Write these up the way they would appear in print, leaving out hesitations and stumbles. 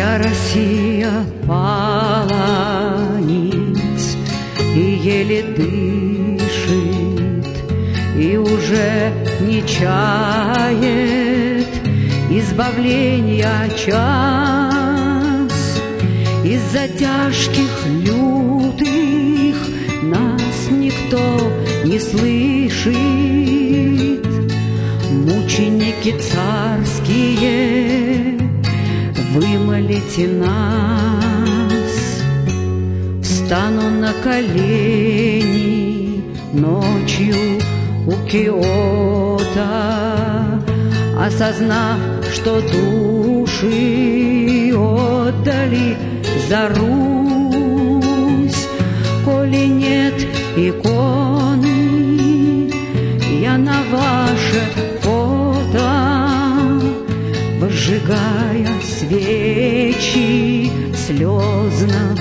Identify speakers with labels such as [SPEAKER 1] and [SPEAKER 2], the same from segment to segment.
[SPEAKER 1] Вся Россия пала ниц и еле дышит, и уже не чает избавления час. Из-за тяжких лютых нас никто не слышит. Мученики царские, вымолите нас. Встану на колени ночью у Киота, осознав, что души отдали за Русь. Коли нет иконы, я на ваше фото, возжигая свечи, слезно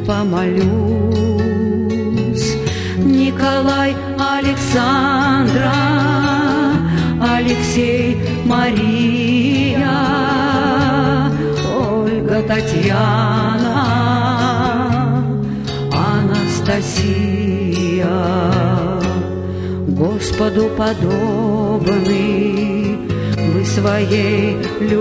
[SPEAKER 1] помолюсь. Николай, Александра, Алексей, Мария, Ольга, Татьяна, Анастасия, Господу подобны вы своей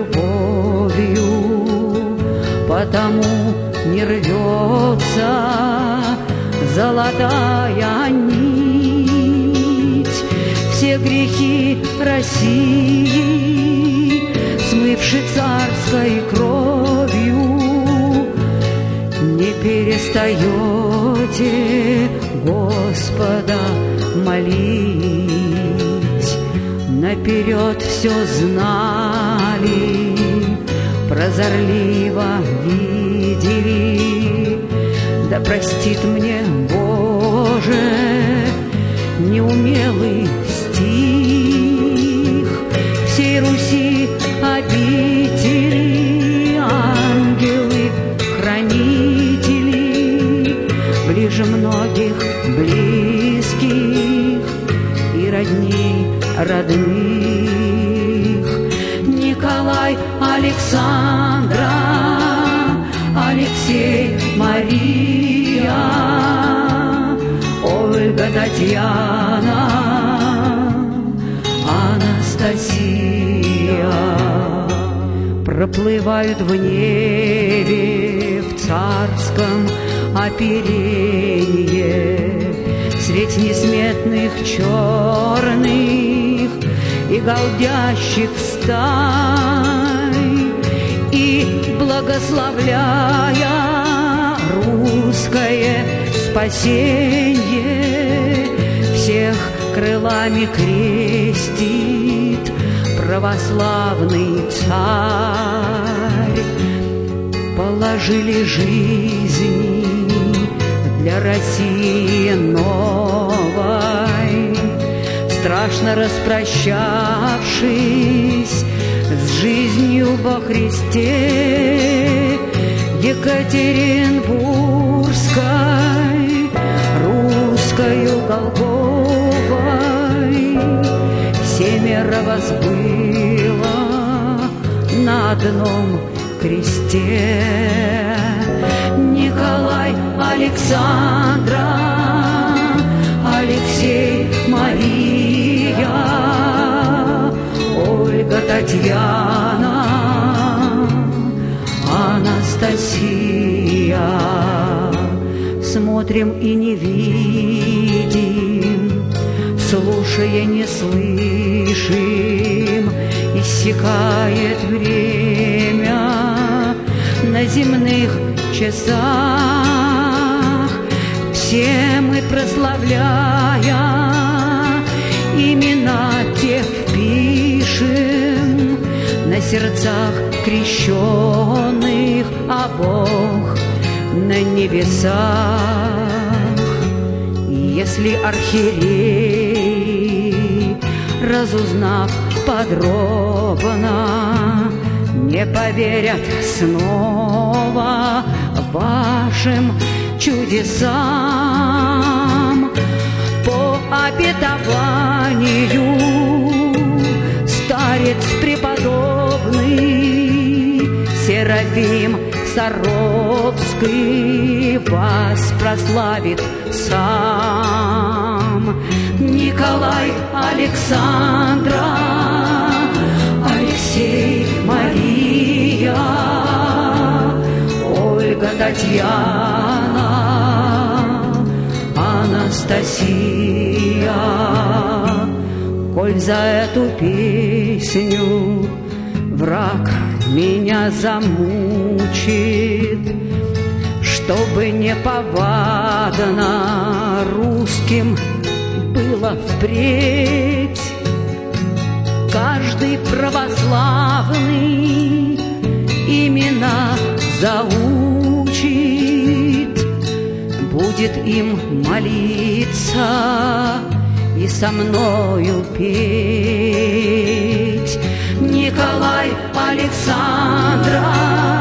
[SPEAKER 1] любовью, потому не рвется золотая нить. Все грехи России, смывши царской кровью, не перестаете Господа молить. Наперед все знали, прозорливо видели. Да простит мне, Боже, неумелый стих. Всей Руси обители, ангелы, хранители, ближе многих близких и родней родных. Николай, Александра, Алексей, Мария, Ольга, Татьяна, Анастасия проплывают в небе в царском оперенье средь несметных черных и галдящих стай, и благословляя русское спасенье, всех крылами крестит православный царь. Положили жизни для России новой, страшно распрощавшись с жизнью во Христе, Екатеринбургской, русскою Голгофой. Семеро вас было на одном кресте. Николай, Александра, Алексей, Мария, Ольга, Татьяна, Анастасия. Смотрим и не видим, слушая не слышим, иссякает время на земных часах. Все мы, прославляя, имена тех впишем на сердцах крещенных, а Бог на небесах. Если архиерей, разузнав подробно, не поверят снова вашим чудесам, по обетованию старец преподобный Серафим Саровский вас прославит сам. Николай, Александра, Алексей, Мария, Ольга, Татьяна, Анастасия. Коль за эту песню враг меня замучит, чтобы неповадно русским было впредь, каждый православный имена заучит, будет им молиться и со мною петь. Николай, Александра,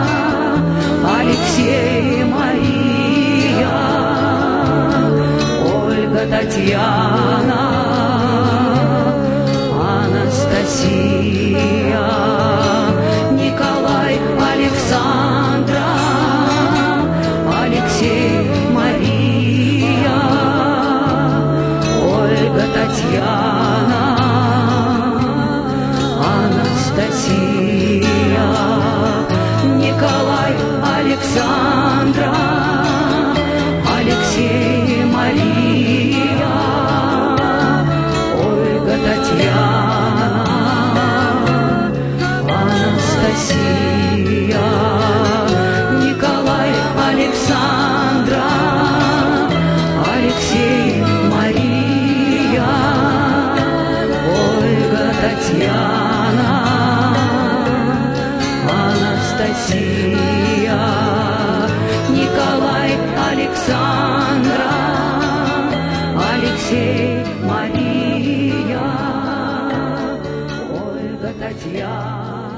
[SPEAKER 1] Алексей, Мария, Ольга, Татьяна, Анастасия. Николай, Александра, Алексей, Мария, Ольга, Татьяна, Анастасия. Николай, Александра, Алексей, Мария, Ольга, Татьяна, Анастасия. Николай, Александра, Алексей, Мария, Ольга, Татьяна, Анастасия. Николай, Александра, Алексей, Мария, Ольга, Татьяна.